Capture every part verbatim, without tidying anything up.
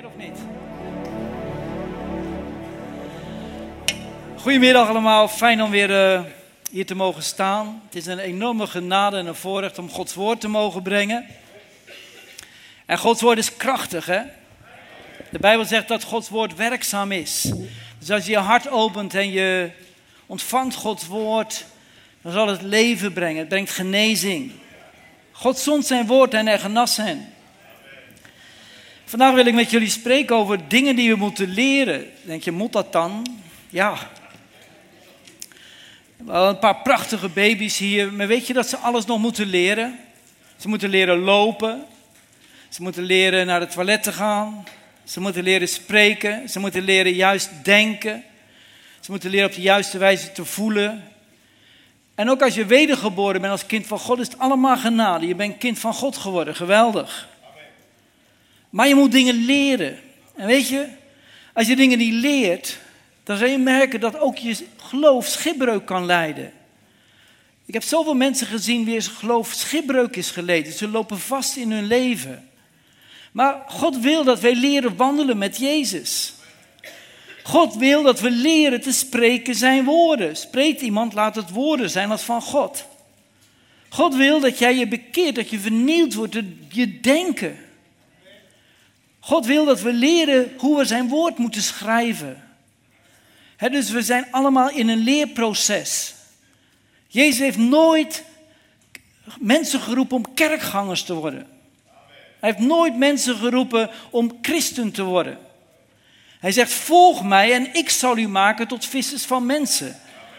weer of niet? Goedemiddag allemaal, fijn om weer uh, hier te mogen staan. Het is een enorme genade en een voorrecht om Gods woord te mogen brengen. En Gods woord is krachtig, hè? De Bijbel zegt dat Gods woord werkzaam is. Dus als je je hart opent en je ontvangt Gods woord, dan zal het leven brengen. Het brengt genezing. God zond zijn woord en hij genas hen. Vandaag wil ik met jullie spreken over dingen die we moeten leren. Denk je, moet dat dan? Ja. We hebben een paar prachtige baby's hier. Maar weet je dat ze alles nog moeten leren? Ze moeten leren lopen. Ze moeten leren naar het toilet te gaan. Ze moeten leren spreken. Ze moeten leren juist denken. Ze moeten leren op de juiste wijze te voelen. En ook als je wedergeboren bent als kind van God, is het allemaal genade. Je bent kind van God geworden. Geweldig. Maar je moet dingen leren. En weet je, als je dingen niet leert, dan zal je merken dat ook je geloof schipbreuk kan leiden. Ik heb zoveel mensen gezien wie geloof schipbreuk is geleden. Ze lopen vast in hun leven. Maar God wil dat wij leren wandelen met Jezus. God wil dat we leren te spreken zijn woorden. Spreekt iemand, laat het woorden zijn als van God. God wil dat jij je bekeert, dat je vernieuwd wordt, je denken. God wil dat we leren hoe we zijn woord moeten schrijven. He, dus we zijn allemaal in een leerproces. Jezus heeft nooit mensen geroepen om kerkgangers te worden. Hij heeft nooit mensen geroepen om christen te worden. Hij zegt, volg mij en ik zal u maken tot vissers van mensen.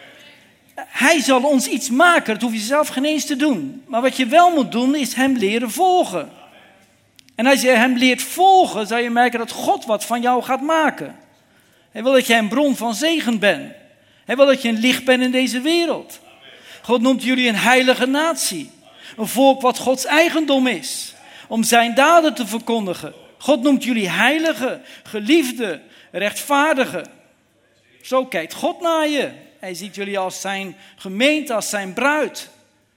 Hij zal ons iets maken, dat hoef je zelf geen eens te doen. Maar wat je wel moet doen, is hem leren volgen. En als je hem leert volgen, zal je merken dat God wat van jou gaat maken. Hij wil dat jij een bron van zegen bent. Hij wil dat je een licht bent in deze wereld. God noemt jullie een heilige natie. Een volk wat Gods eigendom is. Om zijn daden te verkondigen. God noemt jullie heilige, geliefde, rechtvaardige. Zo kijkt God naar je. Hij ziet jullie als zijn gemeente, als zijn bruid.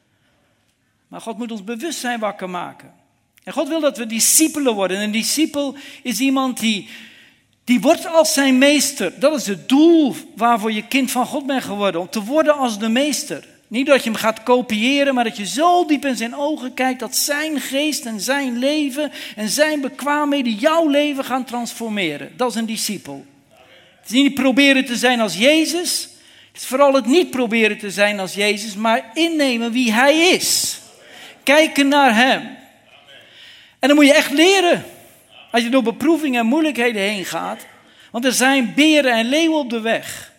Maar God moet ons bewustzijn wakker maken. En God wil dat we discipelen worden. En een discipel is iemand die, die wordt als zijn meester. Dat is het doel waarvoor je kind van God bent geworden. Om te worden als de meester. Niet dat je hem gaat kopiëren, maar dat je zo diep in zijn ogen kijkt dat zijn geest en zijn leven en zijn bekwaamheden jouw leven gaan transformeren. Dat is een discipel. Het is niet proberen te zijn als Jezus. Het is vooral het niet proberen te zijn als Jezus, maar innemen wie hij is. Kijken naar hem. En dan moet je echt leren. Als je door beproevingen en moeilijkheden heen gaat. Want er zijn beren en leeuwen op de weg.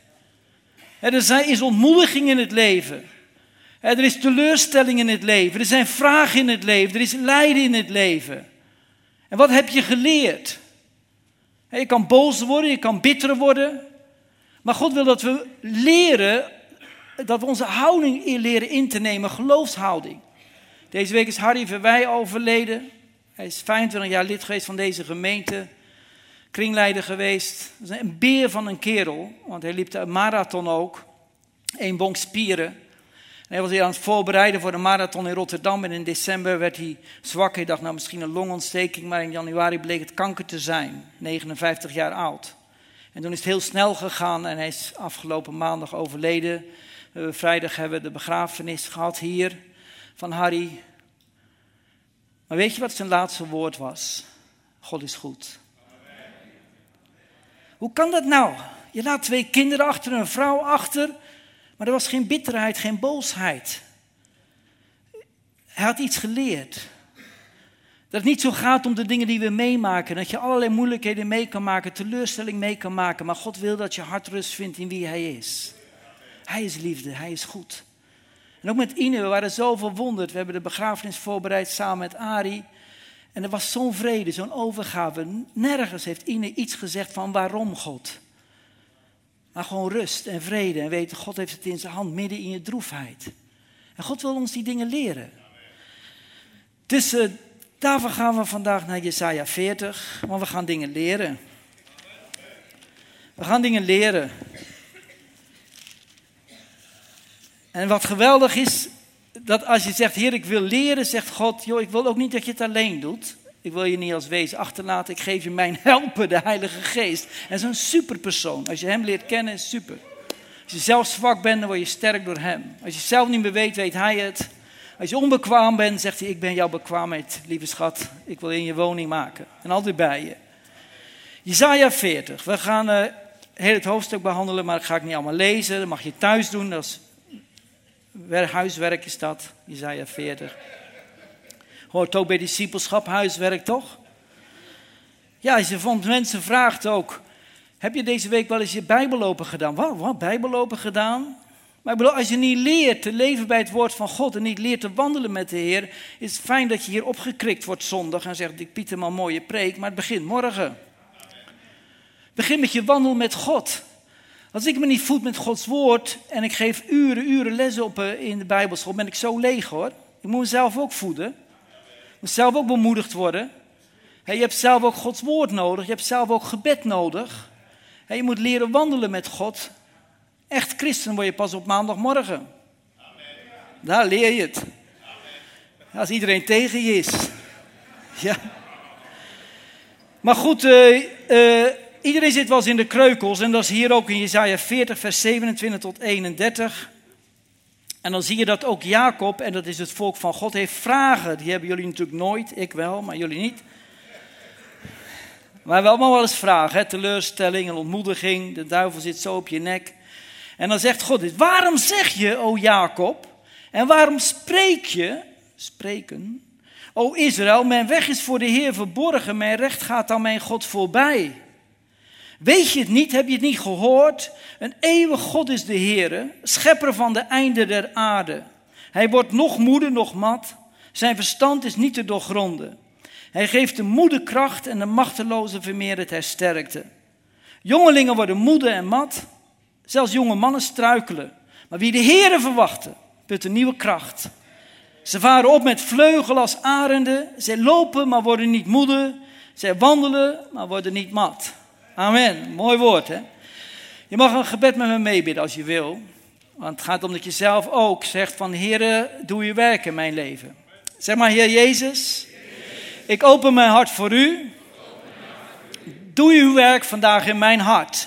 Er is ontmoediging in het leven. Er is teleurstelling in het leven. Er zijn vragen in het leven. Er is lijden in het leven. En wat heb je geleerd? Je kan boos worden, je kan bitter worden. Maar God wil dat we leren, dat we onze houding leren in te nemen, geloofshouding. Deze week is Harry Verwij overleden. Hij is vijfentwintig jaar lid geweest van deze gemeente. Kringleider geweest. Dat is een beer van een kerel. Want hij liep de marathon ook. Eén bonk spieren. En hij was hier aan het voorbereiden voor de marathon in Rotterdam. En in december werd hij zwak. Hij dacht nou misschien een longontsteking. Maar in januari bleek het kanker te zijn. negenenvijftig jaar oud. En toen is het heel snel gegaan. En hij is afgelopen maandag overleden. Uh, vrijdag hebben we de begrafenis gehad hier van Harry. Maar weet je wat zijn laatste woord was? God is goed. Hoe kan dat nou? Je laat twee kinderen achter, een vrouw achter. Maar er was geen bitterheid, geen boosheid. Hij had iets geleerd. Dat het niet zo gaat om de dingen die we meemaken. Dat je allerlei moeilijkheden mee kan maken, teleurstelling mee kan maken. Maar God wil dat je hart rust vindt in wie hij is. Hij is liefde, hij is goed. En ook met Ine, we waren zo verwonderd. We hebben de begrafenis voorbereid samen met Arie. En er was zo'n vrede, zo'n overgave. Nergens heeft Ine iets gezegd van waarom God. Maar gewoon rust en vrede. En weten, God heeft het in zijn hand midden in je droefheid. En God wil ons die dingen leren. Dus uh, daarvoor gaan we vandaag naar Jesaja veertig. Want we gaan dingen leren. We gaan dingen leren. En wat geweldig is, dat als je zegt, Heer, ik wil leren, zegt God, joh, ik wil ook niet dat je het alleen doet. Ik wil je niet als wees achterlaten. Ik geef je mijn helper, de Heilige Geest. En zo'n superpersoon. Als je hem leert kennen, is super. Als je zelf zwak bent, dan word je sterk door hem. Als je zelf niet meer weet, weet hij het. Als je onbekwaam bent, zegt hij, ik ben jouw bekwaamheid, lieve schat. Ik wil in je woning maken. En altijd bij je. Jesaja veertig. We gaan uh, heel het hoofdstuk behandelen, maar dat ga ik niet allemaal lezen. Dat mag je thuis doen. Dat is huiswerk is dat. Jesaja veertig. Hoort ook bij discipelschap, huiswerk toch? Ja, als je van mensen vraagt ook. Heb je deze week wel eens je bijbellopen gedaan? Wat, wat bijbellopen gedaan? Maar ik bedoel, als je niet leert te leven bij het woord van God en niet leert te wandelen met de Heer, is het fijn dat je hier opgekrikt wordt zondag en zegt, ik Pieter, maar een mooie preek, maar het begint morgen. Begin met je wandel met God. Als ik me niet voed met Gods woord en ik geef uren, uren lessen op in de Bijbelschool, ben ik zo leeg hoor. Ik moet mezelf ook voeden. Ik moet zelf ook bemoedigd worden. He, je hebt zelf ook Gods woord nodig. Je hebt zelf ook gebed nodig. He, je moet leren wandelen met God. Echt christen word je pas op maandagmorgen. Amen. Daar leer je het. Amen. Als iedereen tegen je is. Ja. Maar goed, uh, uh, iedereen zit wel eens in de kreukels. En dat is hier ook in Jesaja veertig, vers zevenentwintig tot eenendertig. En dan zie je dat ook Jacob, en dat is het volk van God, heeft vragen. Die hebben jullie natuurlijk nooit, ik wel, maar jullie niet. Maar we hebben allemaal wel eens vragen, hè? Teleurstelling en ontmoediging. De duivel zit zo op je nek. En dan zegt God dit, waarom zeg je, o Jacob, en waarom spreek je, spreken, o Israël, mijn weg is voor de Heer verborgen, mijn recht gaat aan mijn God voorbij. Weet je het niet, heb je het niet gehoord? Een eeuwig God is de Heere, schepper van de einden der aarde. Hij wordt nog moede, nog mat, zijn verstand is niet te doorgronden. Hij geeft de moede kracht en de machteloze vermeerdert hij sterkte. Jongelingen worden moede en mat, zelfs jonge mannen struikelen. Maar wie de Heere verwachten, put een nieuwe kracht. Ze varen op met vleugel als arenden, zij lopen maar worden niet moede, zij wandelen maar worden niet mat. Amen. Mooi woord, hè? Je mag een gebed met me meebidden als je wil. Want het gaat om dat je zelf ook zegt van, Heere, doe je werk in mijn leven. Zeg maar, Heer Jezus, ik open mijn hart voor u. Doe uw werk vandaag in mijn hart.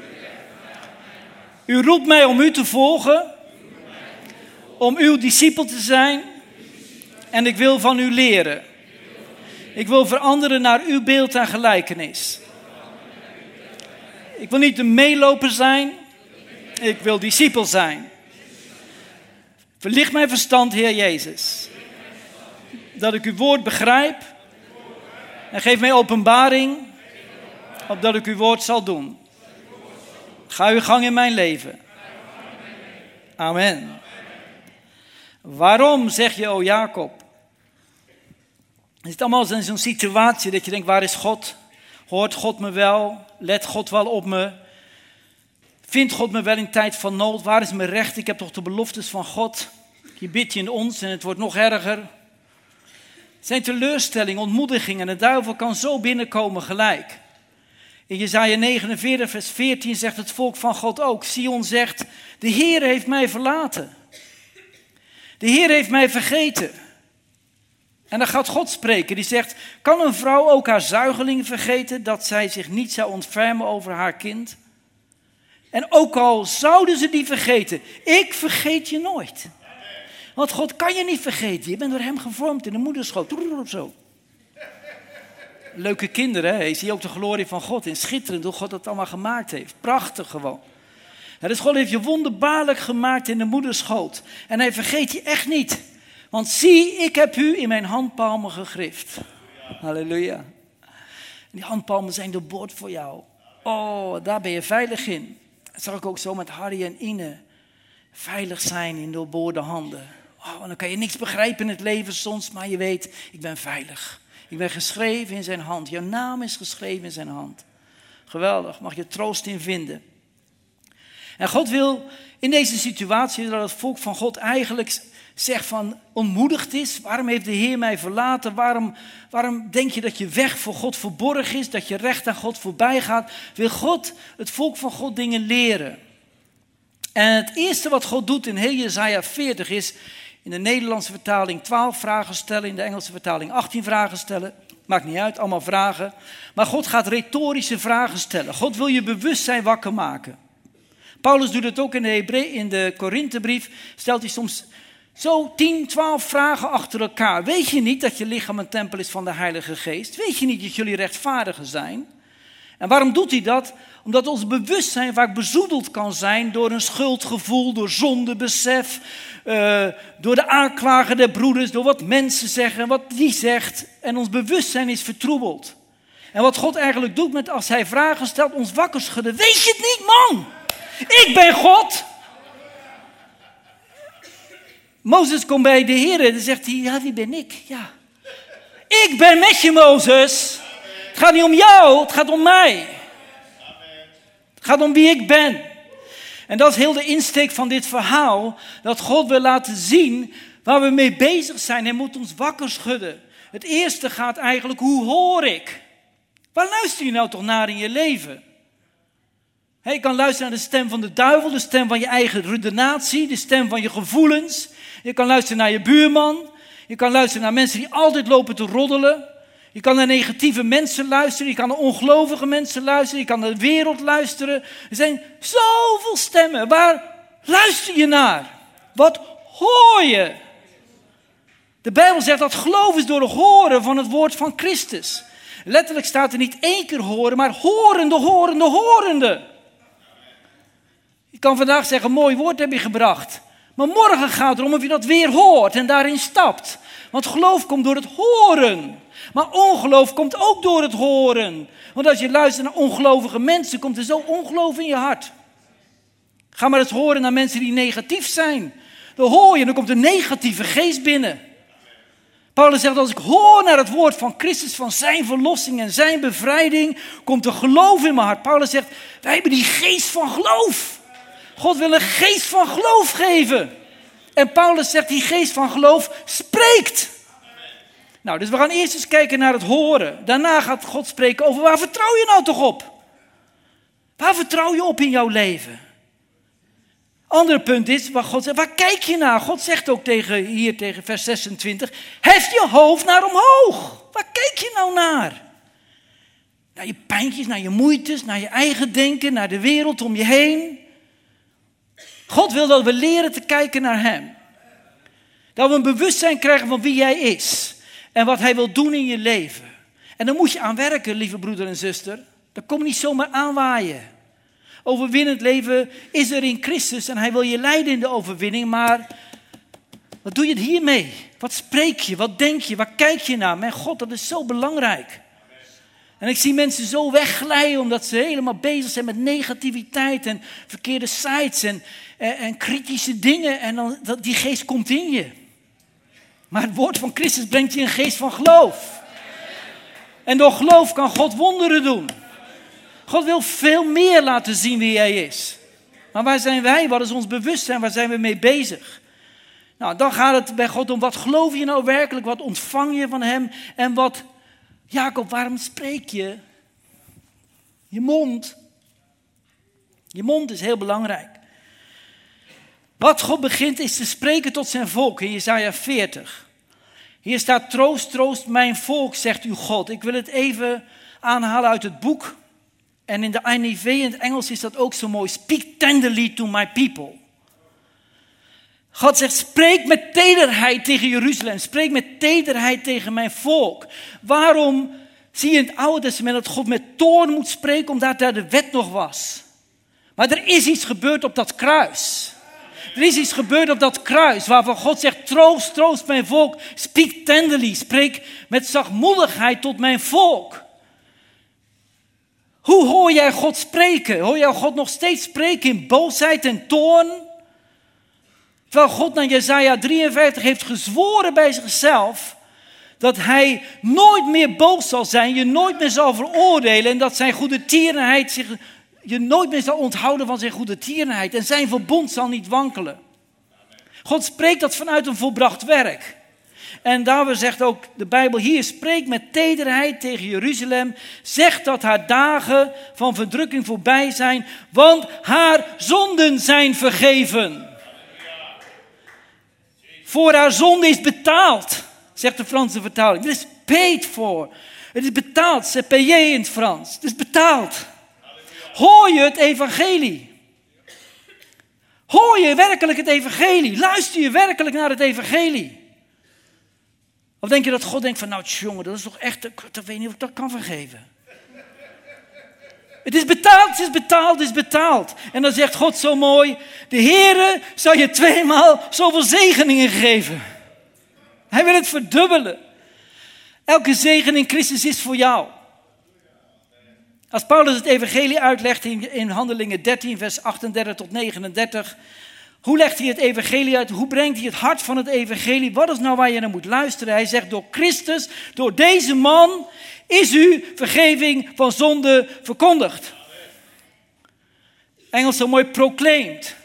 U roept mij om u te volgen. Om uw discipel te zijn. En ik wil van u leren. Ik wil veranderen naar uw beeld en gelijkenis. Ik wil niet een meeloper zijn. Ik wil discipel zijn. Verlicht mijn verstand, Heer Jezus. Dat ik uw woord begrijp. En geef mij openbaring. Opdat ik uw woord zal doen. Ga uw gang in mijn leven. Amen. Waarom zeg je, o Jacob? Is het allemaal in zo'n situatie dat je denkt, waar is God? Hoort God me wel? Let God wel op me? Vindt God me wel in tijd van nood? Waar is mijn recht? Ik heb toch de beloftes van God? Je bidt je in ons en het wordt nog erger. Het zijn teleurstellingen, ontmoedigingen. De duivel kan zo binnenkomen gelijk. In Jesaja negenenveertig, vers veertien zegt het volk van God ook. Sion zegt, de Heer heeft mij verlaten. De Heer heeft mij vergeten. En dan gaat God spreken. Die zegt, kan een vrouw ook haar zuigeling vergeten, dat zij zich niet zou ontfermen over haar kind? En ook al zouden ze die vergeten, ik vergeet je nooit. Want God kan je niet vergeten. Je bent door hem gevormd in de moederschoot. Zo. Leuke kinderen, hè? Je ziet ook de glorie van God. En schitterend hoe God dat allemaal gemaakt heeft. Prachtig gewoon. Ja, dus God heeft je wonderbaarlijk gemaakt in de moederschoot. En hij vergeet je echt niet. Want zie, ik heb u in mijn handpalmen gegrift. Halleluja. En die handpalmen zijn doorboord voor jou. Oh, daar ben je veilig in. Dat zag ik ook zo met Harry en Ine. Veilig zijn in doorboorde handen. Oh, dan kan je niks begrijpen in het leven soms, maar je weet, ik ben veilig. Ik ben geschreven in zijn hand. Jouw naam is geschreven in zijn hand. Geweldig, mag je troost in vinden. En God wil in deze situatie dat het volk van God eigenlijk zegt van ontmoedigd is. Waarom heeft de Heer mij verlaten? Waarom, waarom denk je dat je weg voor God verborgen is? Dat je recht aan God voorbij gaat? Wil God het volk van God dingen leren? En het eerste wat God doet in heel Jesaja veertig is in de Nederlandse vertaling twaalf vragen stellen. In de Engelse vertaling achttien vragen stellen. Maakt niet uit, allemaal vragen. Maar God gaat retorische vragen stellen. God wil je bewustzijn wakker maken. Paulus doet het ook in de, Hebre- in de Korinthebrief. Stelt hij soms zo tien, twaalf vragen achter elkaar. Weet je niet dat je lichaam een tempel is van de Heilige Geest? Weet je niet dat jullie rechtvaardigen zijn? En waarom doet hij dat? Omdat ons bewustzijn vaak bezoedeld kan zijn door een schuldgevoel, door zondebesef, uh, door de aanklagen der broeders, door wat mensen zeggen, wat die zegt. En ons bewustzijn is vertroebeld. En wat God eigenlijk doet met als hij vragen stelt, ons wakker schudden. Weet je het niet, man? Ik ben God. Mozes komt bij de Heer en dan zegt hij, ja, wie ben ik? Ja. Ik ben met je, Mozes. Het gaat niet om jou, het gaat om mij. Het gaat om wie ik ben. En dat is heel de insteek van dit verhaal. Dat God wil laten zien waar we mee bezig zijn. Hij moet ons wakker schudden. Het eerste gaat eigenlijk, hoe hoor ik? Waar luister je nou toch naar in je leven? He, je kan luisteren naar de stem van de duivel, de stem van je eigen redenatie, de stem van je gevoelens. Je kan luisteren naar je buurman. Je kan luisteren naar mensen die altijd lopen te roddelen. Je kan naar negatieve mensen luisteren. Je kan naar ongelovige mensen luisteren. Je kan naar de wereld luisteren. Er zijn zoveel stemmen. Waar luister je naar? Wat hoor je? De Bijbel zegt dat geloof is door het horen van het woord van Christus. Letterlijk staat er niet één keer horen, maar horende, horende, horende. Je kan vandaag zeggen, mooi woord heb je gebracht. Maar morgen gaat het erom of je dat weer hoort en daarin stapt. Want geloof komt door het horen. Maar ongeloof komt ook door het horen. Want als je luistert naar ongelovige mensen, komt er zo ongeloof in je hart. Ga maar eens horen naar mensen die negatief zijn. Dan hoor je, dan komt een negatieve geest binnen. Paulus zegt, als ik hoor naar het woord van Christus, van zijn verlossing en zijn bevrijding, komt er geloof in mijn hart. Paulus zegt, wij hebben die geest van geloof. God wil een geest van geloof geven. En Paulus zegt, die geest van geloof spreekt. Nou, dus we gaan eerst eens kijken naar het horen. Daarna gaat God spreken over waar vertrouw je nou toch op? Waar vertrouw je op in jouw leven? Andere punt is, waar God zegt, waar kijk je naar? God zegt ook tegen, hier tegen vers zesentwintig, hef je hoofd naar omhoog. Waar kijk je nou naar? Naar je pijntjes, naar je moeites, naar je eigen denken, naar de wereld om je heen. God wil dat we leren te kijken naar hem. Dat we een bewustzijn krijgen van wie hij is. En wat hij wil doen in je leven. En daar moet je aan werken, lieve broeder en zuster. Dat komt niet zomaar aanwaaien. Overwinnend leven is er in Christus. En hij wil je leiden in de overwinning. Maar wat doe je hiermee? Wat spreek je? Wat denk je? Waar kijk je naar? Mijn God, dat is zo belangrijk. En ik zie mensen zo wegglijden omdat ze helemaal bezig zijn met negativiteit en verkeerde sites en, en, en kritische dingen. En dan, dat, die geest komt in je. Maar het woord van Christus brengt je een geest van geloof. En door geloof kan God wonderen doen. God wil veel meer laten zien wie hij is. Maar waar zijn wij? Wat is ons bewustzijn? Waar zijn we mee bezig? Nou, dan gaat het bij God om wat geloof je nou werkelijk? Wat ontvang je van hem? En wat, Jacob, waarom spreek je? Je mond. Je mond is heel belangrijk. Wat God begint is te spreken tot zijn volk in Jesaja veertig. Hier staat troost, troost mijn volk, zegt uw God. Ik wil het even aanhalen uit het boek. En in de N I V, in het Engels is dat ook zo mooi. Speak tenderly to my people. God zegt, spreek met tederheid tegen Jeruzalem. Spreek met tederheid tegen mijn volk. Waarom zie je in het Oude Testament dat God met toorn moet spreken? Omdat daar de wet nog was. Maar er is iets gebeurd op dat kruis. Er is iets gebeurd op dat kruis waarvan God zegt, troost, troost mijn volk. Speak tenderly, spreek met zachtmoedigheid tot mijn volk. Hoe hoor jij God spreken? Hoor jij God nog steeds spreken in boosheid en toorn? Terwijl God naar Jesaja drieënvijftig heeft gezworen bij zichzelf dat hij nooit meer boos zal zijn, je nooit meer zal veroordelen en dat zijn goede tierenheid zich, je nooit meer zal onthouden van zijn goede tierenheid en zijn verbond zal niet wankelen. God spreekt dat vanuit een volbracht werk. En daarom zegt ook de Bijbel hier, spreek met tederheid tegen Jeruzalem. Zeg dat haar dagen van verdrukking voorbij zijn, want haar zonden zijn vergeven. Voor haar zonde is betaald, zegt de Franse vertaling. Dit is paid for. Het is betaald, c'est payé in het Frans. Het is betaald. Hoor je het evangelie? Hoor je werkelijk het evangelie? Luister je werkelijk naar het evangelie? Of denk je dat God denkt van, nou jongen, dat is toch echt, ik weet niet of ik dat kan vergeven. Het is betaald, het is betaald, het is betaald. En dan zegt God zo mooi, de Heere zal je tweemaal zoveel zegeningen geven. Hij wil het verdubbelen. Elke zegen in Christus is voor jou. Als Paulus het evangelie uitlegt in, in Handelingen dertien, vers achtendertig tot negenendertig. Hoe legt hij het evangelie uit? Hoe brengt hij het hart van het evangelie? Wat is nou waar je naar moet luisteren? Hij zegt, door Christus, door deze man, is u vergeving van zonde verkondigd. Engels zo mooi proclaimed.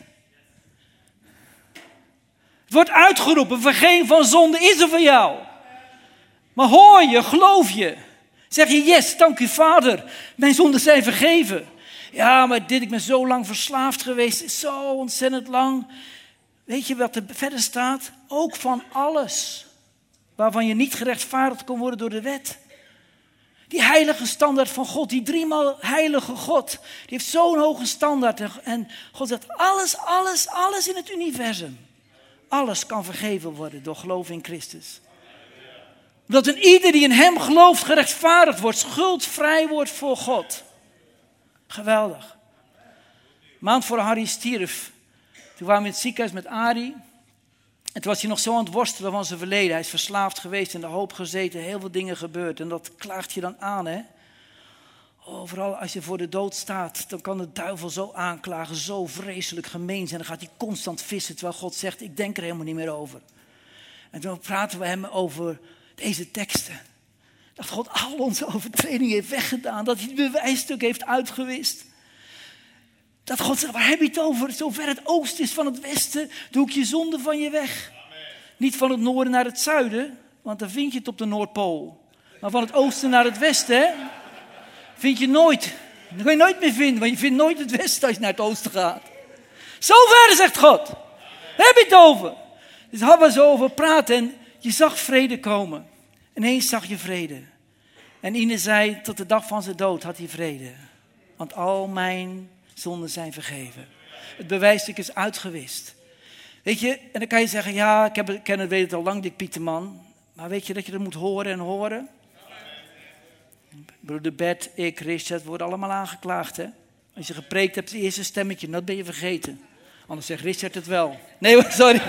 Het wordt uitgeroepen, vergeving van zonde is er voor jou. Maar hoor je, geloof je? Zeg je, yes, dank u Vader, mijn zonden zijn vergeven. Ja, maar dit, ik ben zo lang verslaafd geweest, zo ontzettend lang. Weet je wat er verder staat? Ook van alles waarvan je niet gerechtvaardigd kon worden door de wet. Die heilige standaard van God, die driemaal heilige God, die heeft zo'n hoge standaard. En God zegt, alles, alles, alles in het universum. Alles kan vergeven worden door geloof in Christus. Dat een ieder die in hem gelooft gerechtvaardigd wordt, schuldvrij wordt voor God. Geweldig. Een maand voor Harry stierf, toen waren we in het ziekenhuis met Arie. En toen was hij nog zo aan het worstelen van zijn verleden. Hij is verslaafd geweest, in de hoop gezeten, heel veel dingen gebeurd. En dat klaagt je dan aan, hè. Oh, vooral als je voor de dood staat, dan kan de duivel zo aanklagen, zo vreselijk gemeen zijn. Dan gaat hij constant vissen, terwijl God zegt, ik denk er helemaal niet meer over. En toen praten we hem over deze teksten. Dat God al onze overtredingen heeft weggedaan. Dat hij het bewijsstuk heeft uitgewist. Dat God zegt, waar heb je het over? Zover het oosten is van het westen, doe ik je zonde van je weg. Amen. Niet van het noorden naar het zuiden, want dan vind je het op de Noordpool. Maar van het oosten naar het westen, hè, vind je nooit. Dat kan je nooit meer vinden, want je vindt nooit het westen als je naar het oosten gaat. Zo ver, zegt God. Daar heb je het over. Dus hadden we zo over praten en je zag vrede komen. Ineens zag je vrede. En Ine zei, tot de dag van zijn dood had hij vrede. Want al mijn zonden zijn vergeven. Het bewijsstuk is uitgewist. Weet je, en dan kan je zeggen, ja, ik, heb, ik ken het, weet het al lang, Dick Pieterman. Maar weet je dat je dat moet horen en horen? Broeder Bert, ik, Richard, worden allemaal aangeklaagd, hè? Als je gepreekt hebt, het eerste stemmetje, dat ben je vergeten. Anders zegt Richard het wel. Nee, sorry.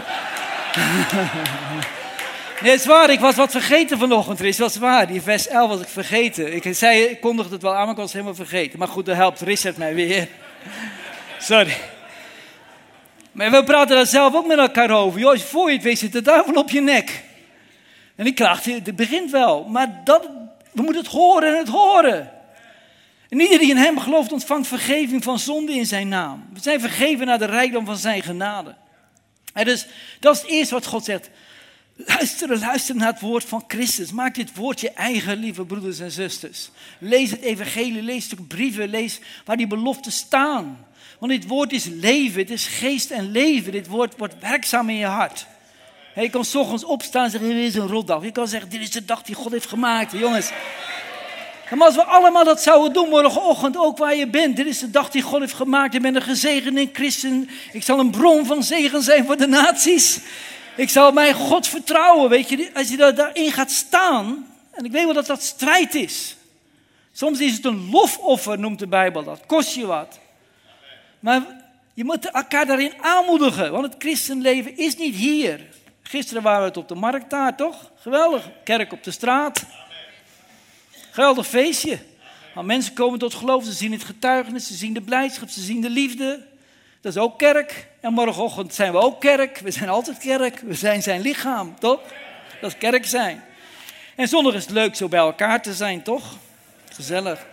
Nee, het is waar, ik was wat vergeten vanochtend, Richard, dat is waar. Die vers elf was ik vergeten. Ik zei, ik kondigde het wel aan, maar ik was helemaal vergeten. Maar goed, dan helpt Richard mij weer. Sorry. Maar we praten daar zelf ook met elkaar over. Joh, als je voor je het weet, zit de duivel op je nek. En die klaagt, het begint wel. Maar dat, we moeten het horen en het horen. En ieder die in hem gelooft, ontvangt vergeving van zonde in zijn naam. We zijn vergeven naar de rijkdom van zijn genade. En dus, dat is het eerste wat God zegt. Luister, luister naar het woord van Christus. Maak dit woord je eigen, lieve broeders en zusters. Lees het evangelie, lees de brieven, lees waar die beloften staan. Want dit woord is leven, het is geest en leven. Dit woord wordt werkzaam in je hart. Je kan 's ochtends opstaan en zeggen, dit is een rotdag. Je kan zeggen, dit is de dag die God heeft gemaakt. Jongens, maar als we allemaal dat zouden doen morgenochtend, ook waar je bent. Dit is de dag die God heeft gemaakt. Je bent een gezegende christen. Ik zal een bron van zegen zijn voor de naties. Ik zal mijn God vertrouwen, weet je. Als je daarin gaat staan, en ik weet wel dat dat strijd is. Soms is het een lofoffer, noemt de Bijbel dat. Kost je wat. Maar je moet elkaar daarin aanmoedigen, want het christenleven is niet hier. Gisteren waren we het op de markt daar, toch? Geweldig. Kerk op de straat. Geweldig feestje. Maar mensen komen tot geloof, ze zien het getuigenis, ze zien de blijdschap, ze zien de liefde. Dat is ook kerk. En morgenochtend zijn we ook kerk. We zijn altijd kerk. We zijn zijn lichaam, toch? Dat is kerk zijn. En zondag is het leuk zo bij elkaar te zijn, toch? Gezellig.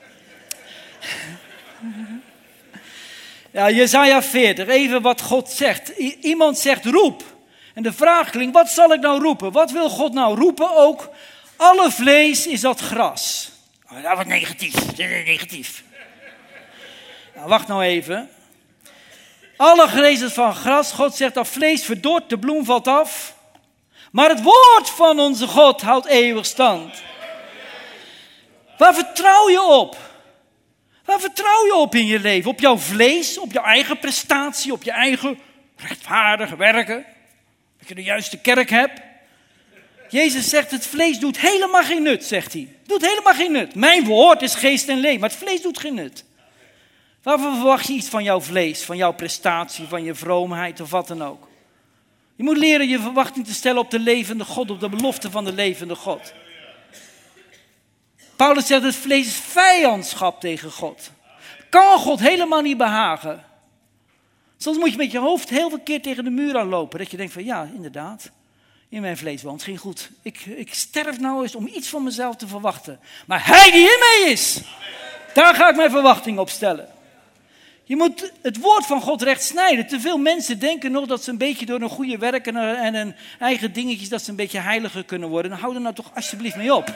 Ja, Jesaja veertig, even wat God zegt. I- iemand zegt roep. En de vraag klinkt, wat zal ik nou roepen? Wat wil God nou roepen ook? Alle vlees is dat gras. Oh, dat wordt negatief. Dat is negatief. Nou, wacht nou even. Alle vlees is van gras. God zegt dat vlees verdort, de bloem valt af. Maar het woord van onze God houdt eeuwig stand. Waar vertrouw je op? Waar vertrouw je op in je leven? Op jouw vlees, op jouw eigen prestatie, op je eigen rechtvaardige werken? Dat je de juiste kerk hebt? Jezus zegt, het vlees doet helemaal geen nut, zegt hij. Doet helemaal geen nut. Mijn woord is geest en leven, maar het vlees doet geen nut. Waarvoor verwacht je iets van jouw vlees, van jouw prestatie, van je vroomheid of wat dan ook? Je moet leren je verwachting te stellen op de levende God, op de belofte van de levende God. Paulus zegt, het vlees is vijandschap tegen God. Kan God helemaal niet behagen. Soms moet je met je hoofd heel veel keer tegen de muur aanlopen. Dat je denkt van ja, inderdaad, in mijn vlees woont geen goed. Ik, ik sterf nou eens om iets van mezelf te verwachten. Maar hij die in mij is, daar ga ik mijn verwachting op stellen. Je moet het woord van God recht snijden. Te veel mensen denken nog dat ze een beetje door een goede werk en een, en een eigen dingetjes, dat ze een beetje heiliger kunnen worden. Hou er nou toch alsjeblieft mee op.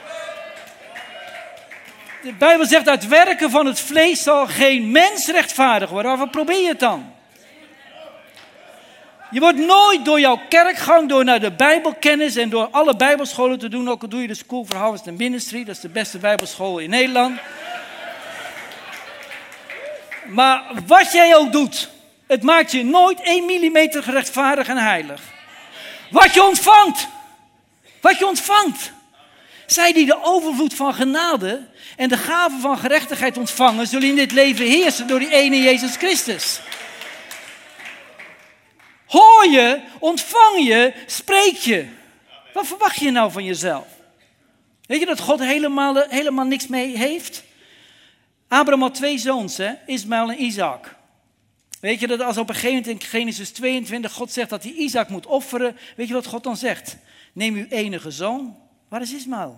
De Bijbel zegt, uit werken van het vlees zal geen mens rechtvaardig worden. Waarvoor probeer je het dan? Je wordt nooit door jouw kerkgang, door naar de Bijbelkennis en door alle bijbelscholen te doen, ook al doe je de School for Harvest and Ministry, dat is de beste bijbelschool in Nederland. Maar wat jij ook doet, het maakt je nooit één millimeter gerechtvaardig en heilig. Wat je ontvangt, wat je ontvangt. Zij die de overvloed van genade en de gave van gerechtigheid ontvangen, zullen in dit leven heersen door die ene Jezus Christus. Hoor je, ontvang je, spreek je. Wat verwacht je nou van jezelf? Weet je dat God helemaal, helemaal niks mee heeft? Abraham had twee zoons, hè? Ismaël en Isaac. Weet je dat als op een gegeven moment in Genesis tweeëntwintig God zegt dat hij Isaac moet offeren. Weet je wat God dan zegt? Neem uw enige zoon. Waar is Ismaël?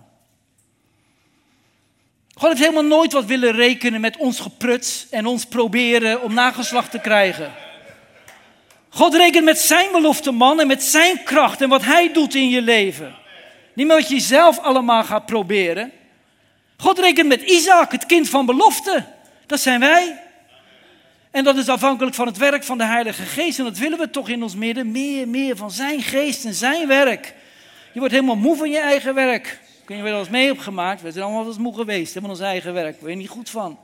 God heeft helemaal nooit wat willen rekenen met ons gepruts en ons proberen om nageslacht te krijgen. God rekent met zijn belofte man en met zijn kracht en wat hij doet in je leven. Niet meer wat je zelf allemaal gaat proberen. God rekent met Isaac, het kind van belofte. Dat zijn wij. En dat is afhankelijk van het werk van de Heilige Geest. En dat willen we toch in ons midden. Meer, meer van zijn geest en zijn werk. Je wordt helemaal moe van je eigen werk. Ik weet niet of je er eens mee hebt gemaakt. We zijn allemaal wel eens moe geweest hè, van ons eigen werk. Daar word je niet goed van.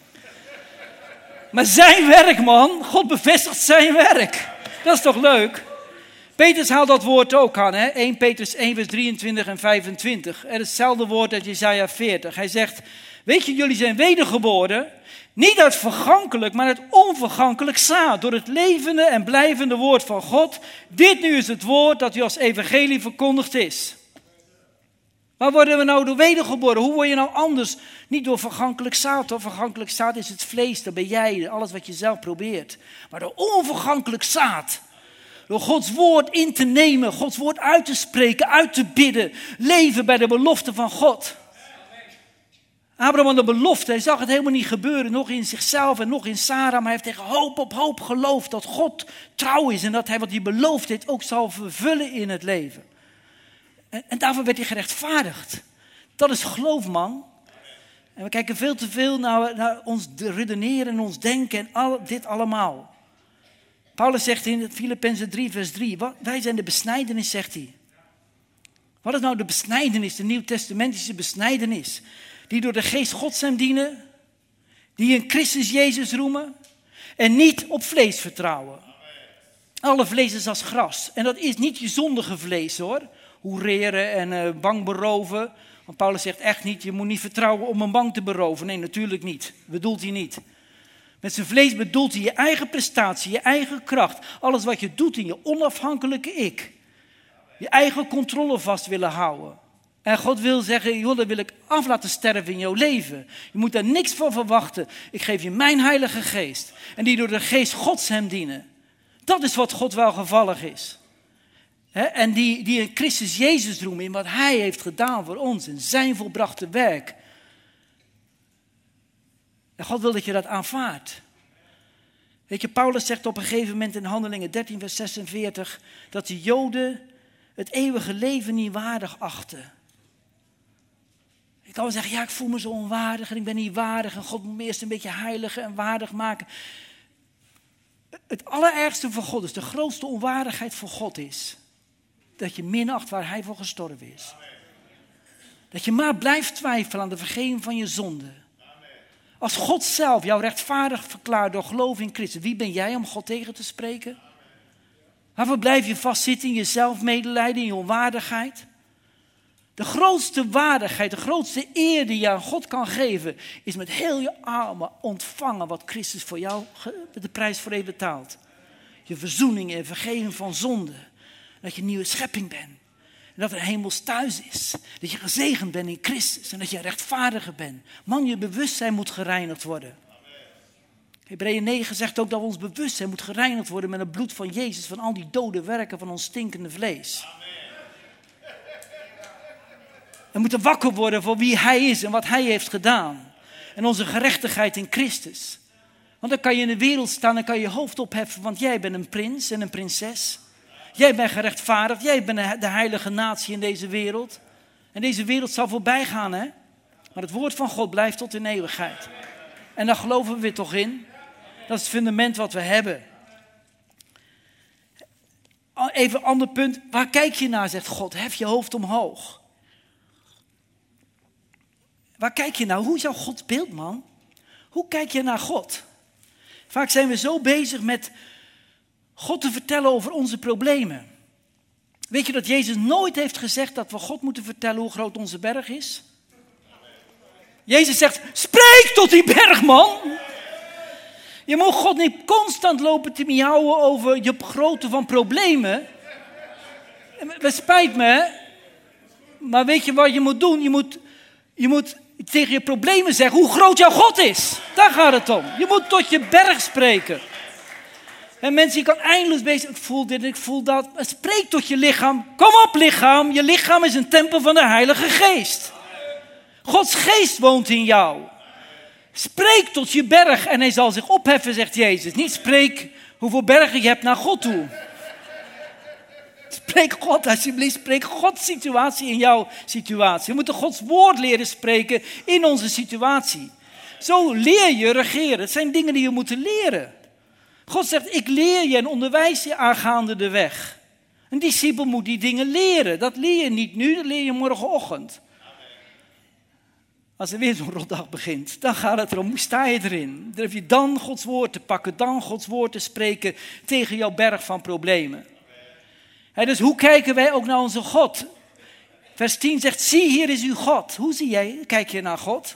Maar zijn werk, man. God bevestigt zijn werk. Dat is toch leuk? Petrus haalt dat woord ook aan. Hè? Eerste Petrus één vers drieëntwintig en vijfentwintig. Er is hetzelfde woord uit Jesaja veertig. Hij zegt, weet je, jullie zijn wedergeboren. Niet uit vergankelijk, maar uit onvergankelijk zaad. Door het levende en blijvende woord van God. Dit nu is het woord dat u als evangelie verkondigd is. Waar worden we nou door wedergeboren? Hoe word je nou anders? Niet door vergankelijk zaad. Door vergankelijk zaad is het vlees, dat ben jij. Alles wat je zelf probeert. Maar door onvergankelijk zaad. Door Gods woord in te nemen. Gods woord uit te spreken, uit te bidden. Leven bij de belofte van God. Abraham had de belofte. Hij zag het helemaal niet gebeuren. Nog in zichzelf en nog in Sarah. Maar hij heeft tegen hoop op hoop geloofd dat God trouw is. En dat hij wat hij beloofd heeft ook zal vervullen in het leven. En, en daarvoor werd hij gerechtvaardigd. Dat is geloof, man. En we kijken veel te veel naar, naar ons redeneren en ons denken en al, dit allemaal. Paulus zegt in Filippenzen drie vers drie. Wat, wij zijn de besnijdenis, zegt hij. Wat is nou de besnijdenis, de nieuwtestamentische besnijdenis? Die door de geest Gods hem dienen. Die in Christus Jezus roemen. En niet op vlees vertrouwen. Alle vlees is als gras. En dat is niet je zondige vlees, hoor. Hoereren en uh, bank beroven. Want Paulus zegt echt niet, je moet niet vertrouwen om een bank te beroven. Nee, natuurlijk niet. Bedoelt hij niet. Met zijn vlees bedoelt hij je eigen prestatie, je eigen kracht. Alles wat je doet in je onafhankelijke ik. Je eigen controle vast willen houden. En God wil zeggen, joh, dat wil ik af laten sterven in jouw leven. Je moet daar niks van verwachten. Ik geef je mijn heilige geest. En die door de geest Gods hem dienen. Dat is wat God welgevallig is. He, en die, die in Christus Jezus roemen in wat hij heeft gedaan voor ons. In zijn volbrachte werk. En God wil dat je dat aanvaardt. Weet je, Paulus zegt op een gegeven moment in Handelingen dertien vers zesenveertig. Dat de Joden het eeuwige leven niet waardig achten. Ik kan wel zeggen, ja, ik voel me zo onwaardig en ik ben niet waardig. En God moet me eerst een beetje heilig en waardig maken. Het allerergste voor God is, de grootste onwaardigheid voor God is. Dat je minacht waar hij voor gestorven is. Dat je maar blijft twijfelen aan de vergeving van je zonde. Als God zelf jou rechtvaardig verklaart door geloof in Christus, wie ben jij om God tegen te spreken? Waarvoor blijf je vastzitten in je zelfmedelijden, in je onwaardigheid? De grootste waardigheid, de grootste eer die je aan God kan geven, is met heel je armen ontvangen wat Christus voor jou de prijs voor heeft betaald. Je verzoening en vergeving van zonde. Dat je een nieuwe schepping bent. En dat er een hemels thuis is. Dat je gezegend bent in Christus. En dat je een rechtvaardiger bent. Man, je bewustzijn moet gereinigd worden. Hebreeën negen zegt ook dat ons bewustzijn moet gereinigd worden met het bloed van Jezus. Van al die dode werken van ons stinkende vlees. We moeten wakker worden voor wie Hij is en wat Hij heeft gedaan. En onze gerechtigheid in Christus. Want dan kan je in de wereld staan en kan je je hoofd opheffen. Want jij bent een prins en een prinses. Jij bent gerechtvaardigd. Jij bent de heilige natie in deze wereld. En deze wereld zal voorbij gaan, hè. Maar het woord van God blijft tot in eeuwigheid. En daar geloven we weer toch in. Dat is het fundament wat we hebben. Even een ander punt. Waar kijk je naar, zegt God. Hef je hoofd omhoog. Waar kijk je naar? Hoe is jouw Gods beeld, man? Hoe kijk je naar God? Vaak zijn we zo bezig met God te vertellen over onze problemen. Weet je dat Jezus nooit heeft gezegd dat we God moeten vertellen hoe groot onze berg is? Jezus zegt, spreek tot die berg, man. Je moet God niet constant lopen te miauwen over je grootte van problemen. Het spijt me, hè? Maar weet je wat je moet doen? Je moet, je moet tegen je problemen zeggen hoe groot jouw God is. Daar gaat het om. Je moet tot je berg spreken. En mensen, je kan eindeloos bezig. Ik voel dit, ik voel dat. Spreek tot je lichaam. Kom op, lichaam. Je lichaam is een tempel van de Heilige Geest. Gods Geest woont in jou. Spreek tot je berg en hij zal zich opheffen, zegt Jezus. Niet spreek hoeveel bergen je hebt naar God toe. Spreek God, alsjeblieft. Spreek Gods situatie in jouw situatie. We moeten Gods woord leren spreken in onze situatie. Zo leer je regeren. Het zijn dingen die je moet leren. God zegt, ik leer je en onderwijs je aangaande de weg. Een discipel moet die dingen leren. Dat leer je niet nu, dat leer je morgenochtend. Als er weer zo'n rotdag begint, dan gaat het erom, hoe sta je erin? Durf je dan Gods woord te pakken, dan Gods woord te spreken tegen jouw berg van problemen. He, dus hoe kijken wij ook naar onze God? Vers tien zegt, zie hier is uw God. Hoe zie jij, kijk je naar God?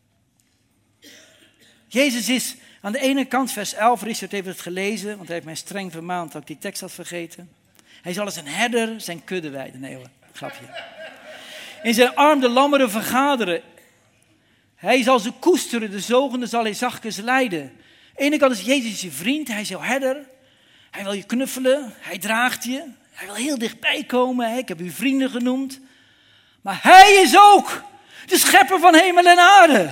Jezus is aan de ene kant, vers elf, Richard heeft het gelezen, want hij heeft mij streng vermaand dat ik die tekst had vergeten. Hij zal als een herder zijn kudde weiden. Nee hoor, grapje. In zijn arm de lammeren vergaderen. Hij zal ze koesteren, de zogenden zal hij zachtjes leiden. Aan de ene kant is Jezus je vriend, hij is jouw herder. Hij wil je knuffelen, hij draagt je. Hij wil heel dichtbij komen, ik heb u vrienden genoemd. Maar hij is ook de schepper van hemel en aarde.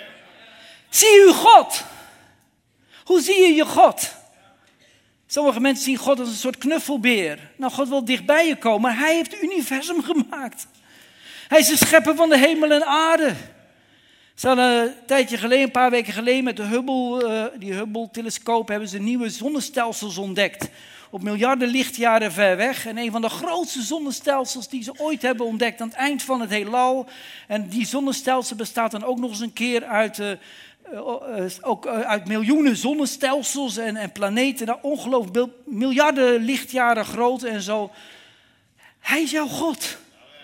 Zie uw God. Hoe zie je je God? Sommige mensen zien God als een soort knuffelbeer. Nou, God wil dichtbij je komen, maar hij heeft het universum gemaakt. Hij is de schepper van de hemel en aarde. Ze hadden een tijdje geleden, een paar weken geleden, met de Hubble, uh, die Hubble-telescoop hebben ze nieuwe zonnestelsels ontdekt. Op miljarden lichtjaren ver weg. En een van de grootste zonnestelsels die ze ooit hebben ontdekt aan het eind van het heelal. En die zonnestelsel bestaat dan ook nog eens een keer uit, uh, uh, ook, uh, uit miljoenen zonnestelsels en, en planeten. Nou, ongelooflijk, miljarden lichtjaren groot en zo. Hij is jouw God.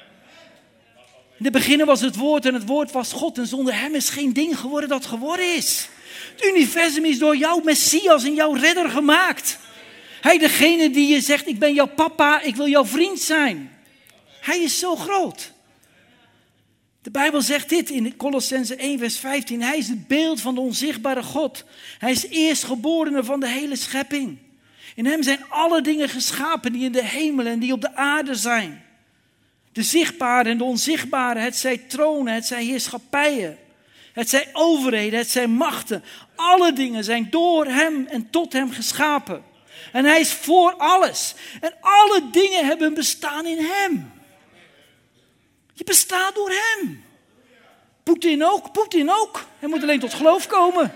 In het begin was het woord en het woord was God. En zonder hem is geen ding geworden dat geworden is. Het universum is door jouw Messias en jouw redder gemaakt. Hij degene die je zegt, ik ben jouw papa, ik wil jouw vriend zijn. Hij is zo groot. De Bijbel zegt dit in Kolossenzen één vers vijftien. Hij is het beeld van de onzichtbare God. Hij is eerstgeborene van de hele schepping. In hem zijn alle dingen geschapen die in de hemel en die op de aarde zijn. De zichtbare en de onzichtbare, het zij tronen, het zij heerschappijen, het zij overheden, het zij machten. Alle dingen zijn door hem en tot hem geschapen. En hij is voor alles. En alle dingen hebben bestaan in hem. Je bestaat door hem. Poetin ook, Poetin ook. Hij moet alleen tot geloof komen.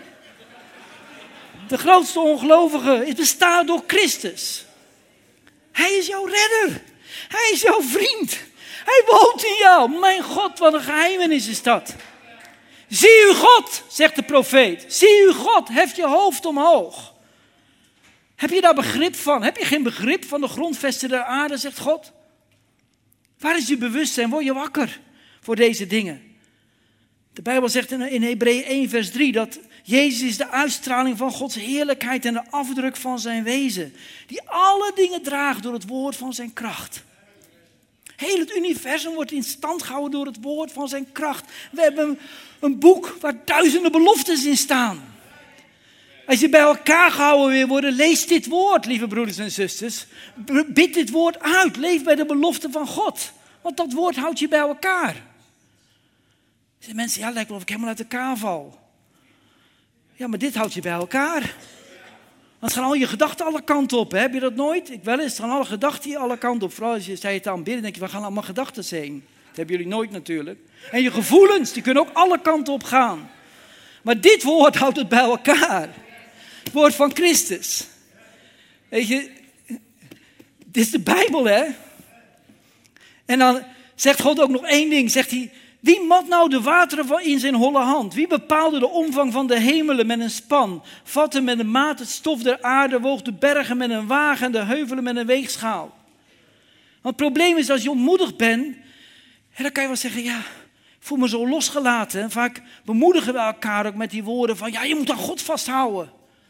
De grootste ongelovige is bestaat door Christus. Hij is jouw redder. Hij is jouw vriend. Hij woont in jou. Mijn God, wat een geheimenis is dat. Zie uw God, zegt de profeet. Zie uw God, hef je hoofd omhoog. Heb je daar begrip van? Heb je geen begrip van de grondvesten der aarde, zegt God? Waar is je bewustzijn? Word je wakker voor deze dingen? De Bijbel zegt in Hebreeën één vers drie dat Jezus is de uitstraling van Gods heerlijkheid en de afdruk van zijn wezen. Die alle dingen draagt door het woord van zijn kracht. Heel het universum wordt in stand gehouden door het woord van zijn kracht. We hebben een, een boek waar duizenden beloftes in staan. Als je bij elkaar gehouden wil worden, lees dit woord, lieve broeders en zusters. Bid dit woord uit, leef bij de belofte van God. Want dat woord houdt je bij elkaar. Zeggen mensen, ja, lijkt wel of ik helemaal uit elkaar val. Ja, maar dit houdt je bij elkaar. Want gaan al je gedachten alle kanten op. Hè? Heb je dat nooit? Ik wel eens. Het gaan alle gedachten hier alle kanten op. Vooral als je zei het aan bidden, denk je, waar gaan allemaal gedachten heen? Dat hebben jullie nooit natuurlijk. En je gevoelens, die kunnen ook alle kanten op gaan. Maar dit woord houdt het bij elkaar. Het woord van Christus. Weet je, dit is de Bijbel, hè? En dan zegt God ook nog één ding. Zegt hij, wie mat nou de wateren in zijn holle hand? Wie bepaalde de omvang van de hemelen met een span? Vatte met een maat het stof der aarde, woog de bergen met een wagen en de heuvelen met een weegschaal. Want het probleem is, als je ontmoedigd bent, dan kan je wel zeggen, ja, ik voel me zo losgelaten. En vaak bemoedigen we elkaar ook met die woorden van, ja, je moet aan God vasthouden.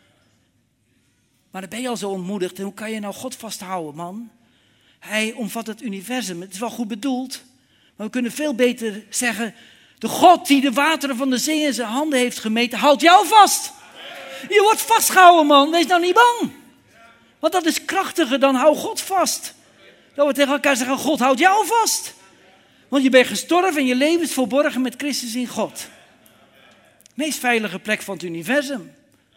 Maar dan ben je al zo ontmoedigd. En hoe kan je nou God vasthouden, man? Hij omvat het universum. Het is wel goed bedoeld. Maar we kunnen veel beter zeggen, de God die de wateren van de zee in zijn handen heeft gemeten, houdt jou vast. Je wordt vastgehouden, man. Wees nou niet bang. Want dat is krachtiger dan hou God vast. Dat we tegen elkaar zeggen, God houdt jou vast. Want je bent gestorven en je leven is verborgen met Christus in God. Meest veilige plek van het universum.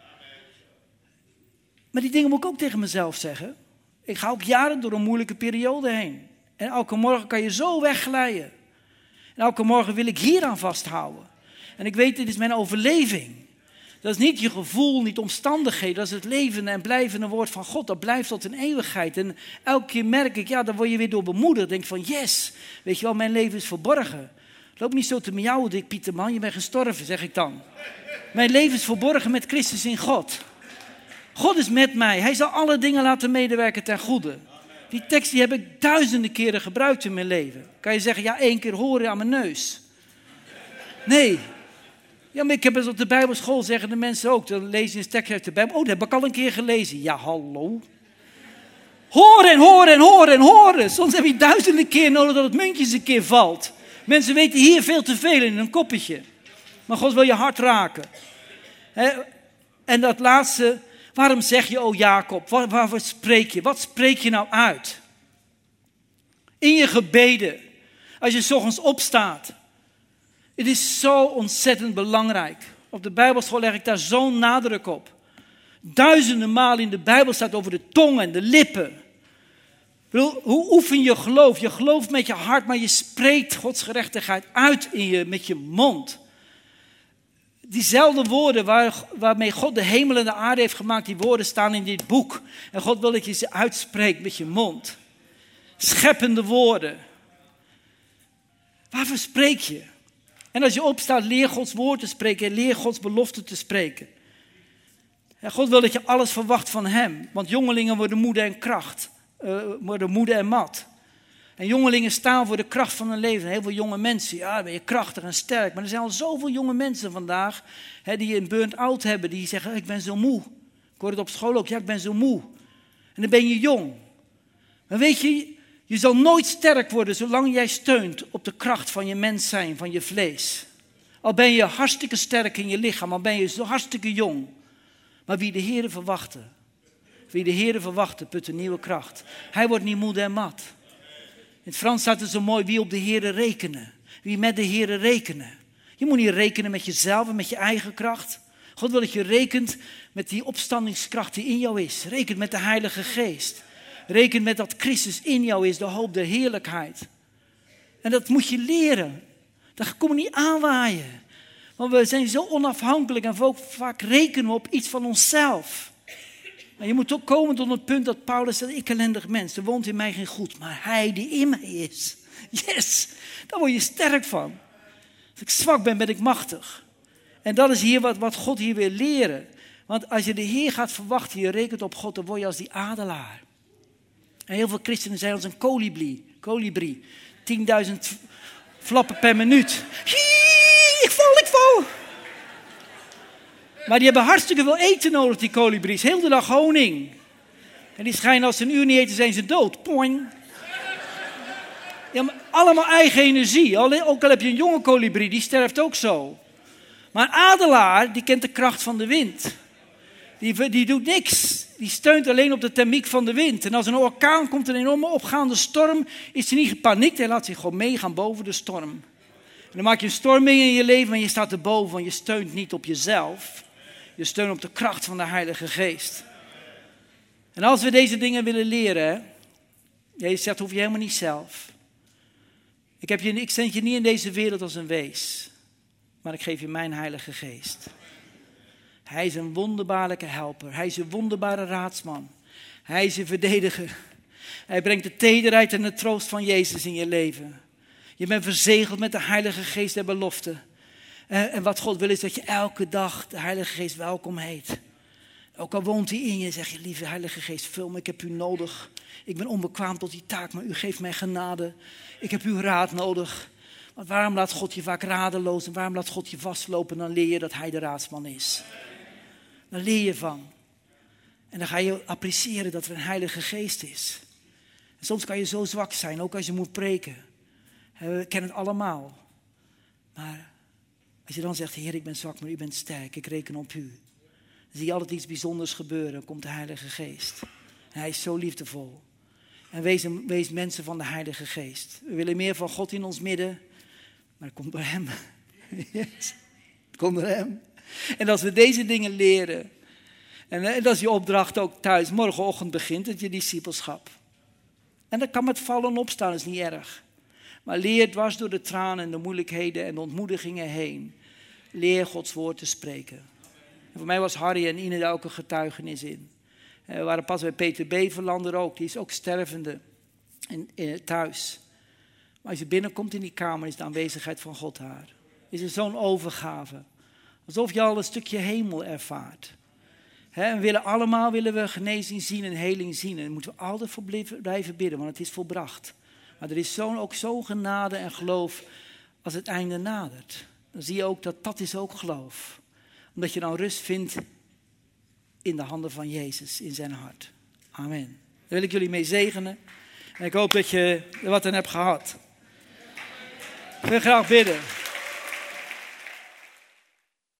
Maar die dingen moet ik ook tegen mezelf zeggen. Ik ga ook jaren door een moeilijke periode heen. En elke morgen kan je zo wegglijden. En elke morgen wil ik hier aan vasthouden. En ik weet, dit is mijn overleving. Dat is niet je gevoel, niet omstandigheden. Dat is het levende en blijvende woord van God. Dat blijft tot in eeuwigheid. En elke keer merk ik, ja, dan word je weer door bemoedigd. Denk van, yes, weet je wel, mijn leven is verborgen. Loop niet zo te miauwen, Dick Pieterman, je bent gestorven, zeg ik dan. Mijn leven is verborgen met Christus in God. God is met mij. Hij zal alle dingen laten medewerken ten goede. Die tekst die heb ik duizenden keren gebruikt in mijn leven. Kan je zeggen, ja, één keer horen aan mijn neus. Nee. Ja, maar ik heb het op de Bijbelschool, zeggen de mensen ook. Dan lezen ze een tekst uit de Bijbel. Oh, dat heb ik al een keer gelezen. Ja, hallo. Horen en horen en horen en horen. Soms heb je duizenden keer nodig dat het muntje eens een keer valt. Mensen weten hier veel te veel in een koppetje. Maar God wil je hart raken. He? En dat laatste, waarom zeg je, oh Jacob, waar, waarvoor spreek je? Wat spreek je nou uit? In je gebeden, als je 's ochtends opstaat. Het is zo ontzettend belangrijk. Op de Bijbelschool leg ik daar zo'n nadruk op. Duizenden malen in de Bijbel staat over de tong en de lippen. Ik bedoel, hoe oefen je geloof? Je gelooft met je hart, maar je spreekt Gods gerechtigheid uit in je, met je mond. Diezelfde woorden waar, waarmee God de hemel en de aarde heeft gemaakt, die woorden staan in dit boek. En God wil dat je ze uitspreekt met je mond. Scheppende woorden. Waarvoor spreek je? En als je opstaat, leer Gods woord te spreken en leer Gods belofte te spreken. En God wil dat je alles verwacht van hem. Want jongelingen worden moede en kracht. Uh, worden moede en mat. En jongelingen staan voor de kracht van hun leven. Heel veel jonge mensen, ja, dan ben je krachtig en sterk. Maar er zijn al zoveel jonge mensen vandaag, hè, die een burn-out hebben. Die zeggen, ik ben zo moe. Ik hoor het op school ook, ja, ik ben zo moe. En dan ben je jong. Maar weet je, je zal nooit sterk worden zolang jij steunt op de kracht van je mens zijn, van je vlees. Al ben je hartstikke sterk in je lichaam, al ben je zo hartstikke jong. Maar wie de Heere verwachten, wie de Heere verwachten, put een nieuwe kracht. Hij wordt niet moe en mat. In het Frans staat het zo mooi, wie op de Heere rekenen. Wie met de Heere rekenen. Je moet niet rekenen met jezelf en met je eigen kracht. God wil dat je rekent met die opstandingskracht die in jou is. Rekent met de Heilige Geest. Rekent met dat Christus in jou is, de hoop der heerlijkheid. En dat moet je leren. Dat kom je niet aanwaaien. Want we zijn zo onafhankelijk en ook vaak rekenen we op iets van onszelf. Maar je moet ook komen tot het punt dat Paulus zegt, ik ellendig mens, er woont in mij geen goed. Maar hij die in mij is, Yes, daar word je sterk van. Als ik zwak ben, ben ik machtig. En dat is hier wat, wat God hier wil leren. Want als je de Heer gaat verwachten, je rekent op God, dan word je als die adelaar. En heel veel christenen zijn als een kolibrie. kolibrie. tienduizend flappen per minuut. Hii, ik val, ik val. Maar die hebben hartstikke veel eten nodig, die kolibries. Heel de dag honing. En die schijnen als ze een uur niet eten, zijn ze dood. Poing. Ja, maar allemaal eigen energie. Ook al heb je een jonge kolibrie, die sterft ook zo. Maar een adelaar, die kent de kracht van de wind. Die, die doet niks. Die steunt alleen op de thermiek van de wind. En als een orkaan komt, een enorme opgaande storm, is hij niet gepaniekt. Hij laat zich gewoon meegaan boven de storm. En dan maak je een storm mee in je leven, maar je staat erboven, want je steunt niet op jezelf. Je steunt op de kracht van de Heilige Geest. En als we deze dingen willen leren, Jezus zegt, hoef je helemaal niet zelf. Ik, heb je, ik zend je niet in deze wereld als een wees, maar ik geef je mijn Heilige Geest. Hij is een wonderbaarlijke helper. Hij is een wonderbare raadsman. Hij is een verdediger. Hij brengt de tederheid en de troost van Jezus in je leven. Je bent verzegeld met de Heilige Geest der belofte. En, en wat God wil is dat je elke dag de Heilige Geest welkom heet. Ook al woont hij in je, zeg je, lieve Heilige Geest, vul me, ik heb u nodig. Ik ben onbekwaam tot die taak, maar u geeft mij genade. Ik heb uw raad nodig. Want waarom laat God je vaak radeloos en waarom laat God je vastlopen? Dan leer je dat hij de raadsman is. Dan leer je van. En dan ga je appreciëren dat er een Heilige Geest is. En soms kan je zo zwak zijn, ook als je moet preken. We kennen het allemaal. Maar als je dan zegt, Heer, ik ben zwak, maar u bent sterk, ik reken op u. Dan zie je altijd iets bijzonders gebeuren, dan komt de Heilige Geest. En hij is zo liefdevol. En wees, wees mensen van de Heilige Geest. We willen meer van God in ons midden, maar het komt door hem. Yes. Het komt door hem. En als we deze dingen leren, en dat is je opdracht ook thuis, morgenochtend begint het je discipelschap. En dat kan met vallen en opstaan, is niet erg. Maar leer dwars door de tranen en de moeilijkheden en de ontmoedigingen heen. Leer Gods woord te spreken. En voor mij was Harry en Ine daar ook een getuigenis in. We waren pas bij Peter Beverlander ook, die is ook stervende in, in, thuis. Maar als je binnenkomt in die kamer, is de aanwezigheid van God daar. Is er zo'n overgave. Alsof je al een stukje hemel ervaart. He, en we willen allemaal willen we genezing zien en heling zien. En daar moeten we altijd voor blijven bidden, want het is volbracht. Maar er is zo'n, ook zo'n genade en geloof als het einde nadert. Dan zie je ook dat dat is ook geloof. Omdat je dan rust vindt in de handen van Jezus, in zijn hart. Amen. Daar wil ik jullie mee zegenen. En ik hoop dat je er wat aan hebt gehad. Ik wil graag bidden.